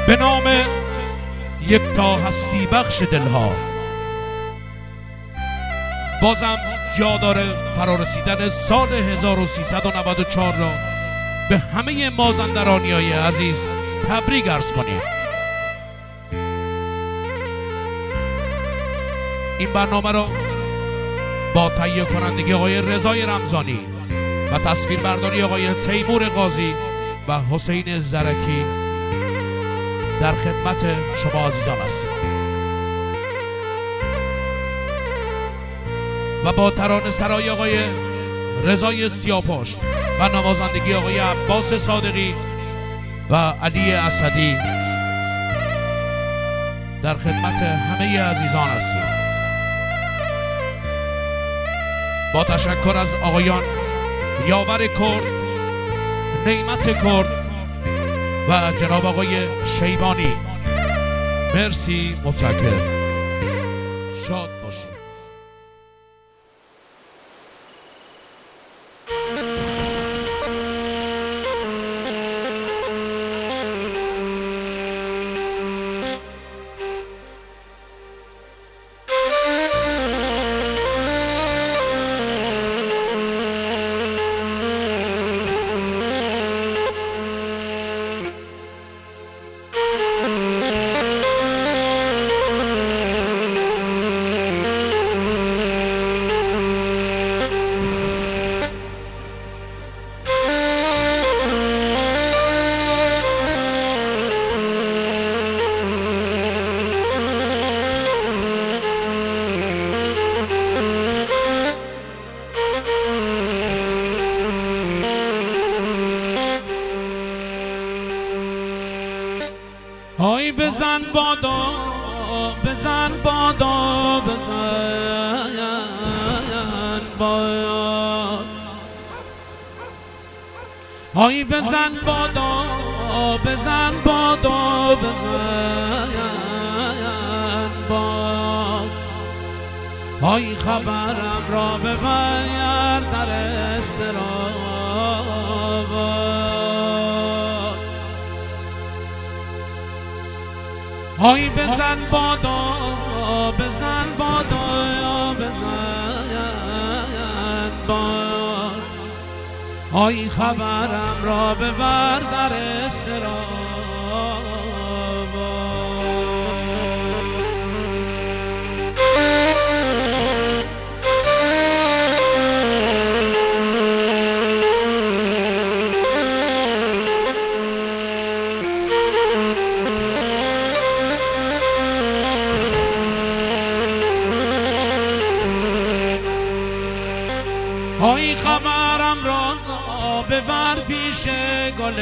به نام یکتا هستی بخش دلها. بازم جا داره فرارسیدن سال 1394 را به همه مازندرانیای عزیز تبریک عرض کنیم. این برنامه را با تهیه کنندگی آقای رضای رمضانی و تصویربرداری آقای تیمور قاضی و حسین زرکی در خدمت شما عزیزان هستیم و با ترانه سرای آقای رضای سیاپشت و نوازندگی آقای عباس صادقی و علی اسدی در خدمت همه عزیزان هستیم. با تشکر از آقایان یاور کرد، نعمت کرد و جناب آقای شیبانی. مرسی، متشکرم. شاد باشید. های بزن بادا، بزن بادا، بزن بادا، های بزن بادا، بزن بادا، بزن بادا، های خبرم را ببر در استراب، های بزن بادا، بزن بادا، بزن بادا، های خبرم را ببر در استراب. های خبرم را ببر پیش گل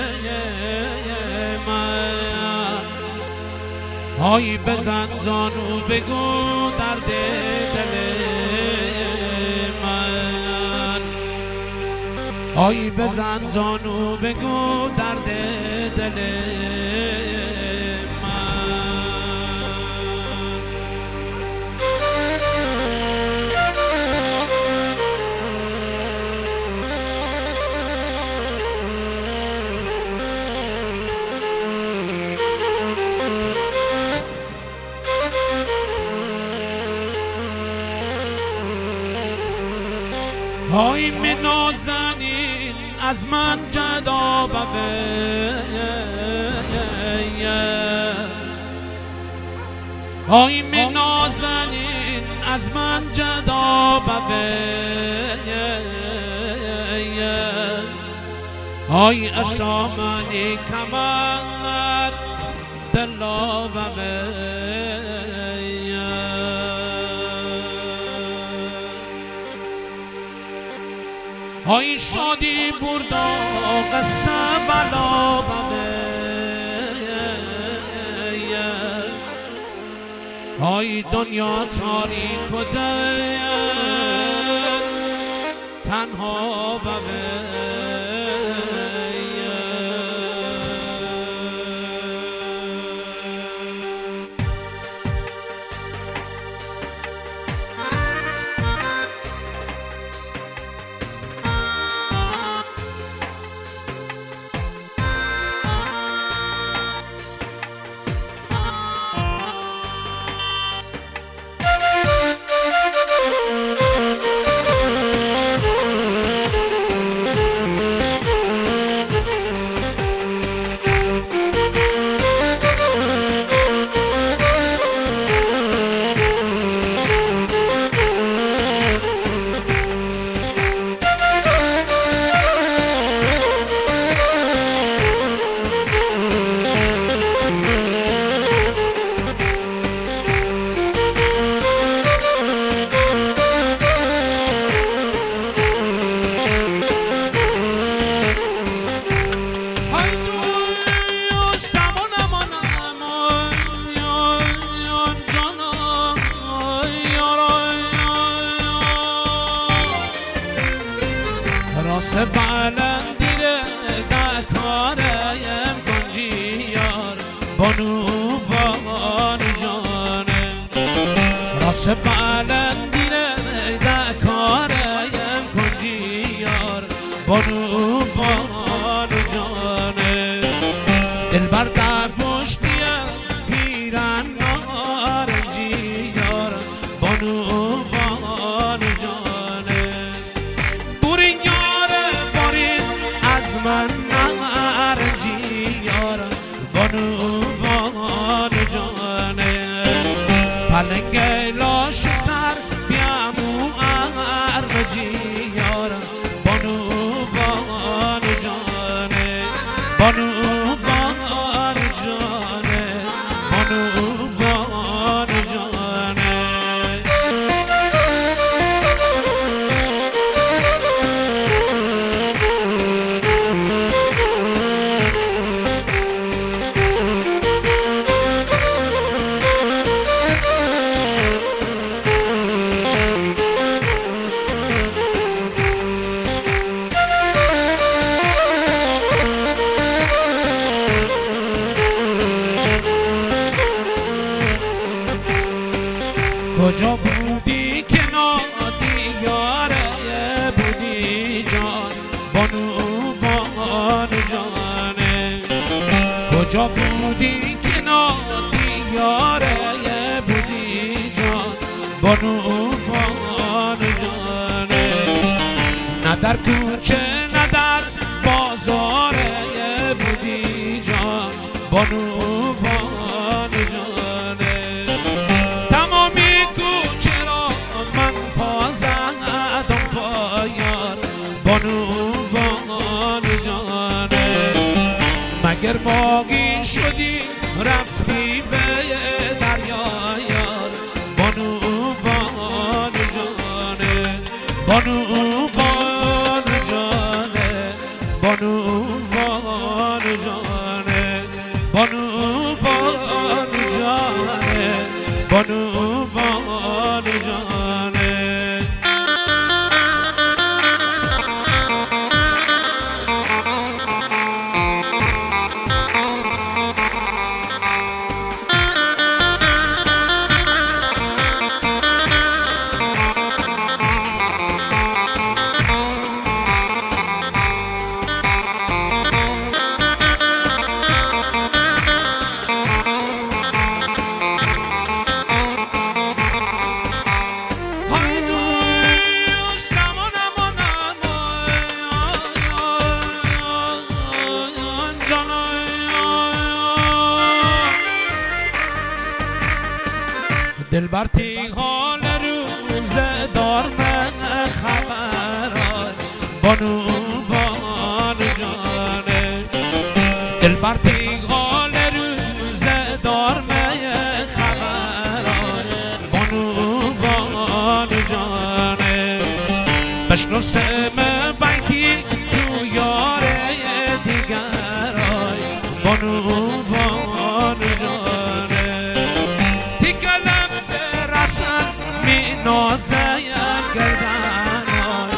من، های بزن زانو بگو درد دل من، های بزن زانو بگو درد دل های می نازنین از من جدا ببه، های می نازنین از من جدا ببه، های اشامنی کمر دلا ببه، های شادی بردا قصه بلا ببه، های دنیا تاریک و تنها ببه، بانو جانه راست بلندینه دکاریم کنجی یار بانو جانه دلبر در پشتیم پیرن نارنجی یار بانو جانه بورین یاره بارین از من نارنجی یار بانو جانه پلنگ لاش سر بیامو ارمجی یار بانو جانه بانو جانه بانو جانه کجا بودی که نادی یاره بودی جان بانو جانه کجا بودی که نادی یاره بودی جان بانو جانه نه در کوچه نه در بازاره بودی جان بانو جانه بانو جانه مگر باقی شدی رفتی به دریا یار بانو جانه بانو جانه بانو جانه بانو جانه بانو جانه دلبر حال روزه دار من خبرای بانو جانه دلبر حال روزه دار من خبرای بانو جانه بشنو سم بیتی تو یاره دیگرای بانو جانه می نازیم گردن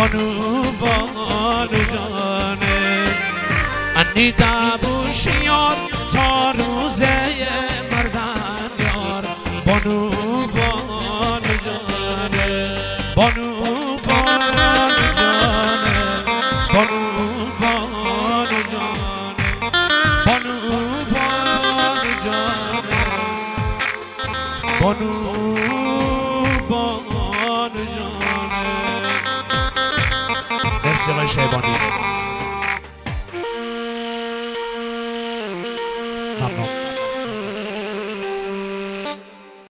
بانو جانه انی دبوش یار تا روزه مردن یار بانو جانه بانو جانه بانو جانه بانو جانه بانو جانه مرسی آقای شیبانی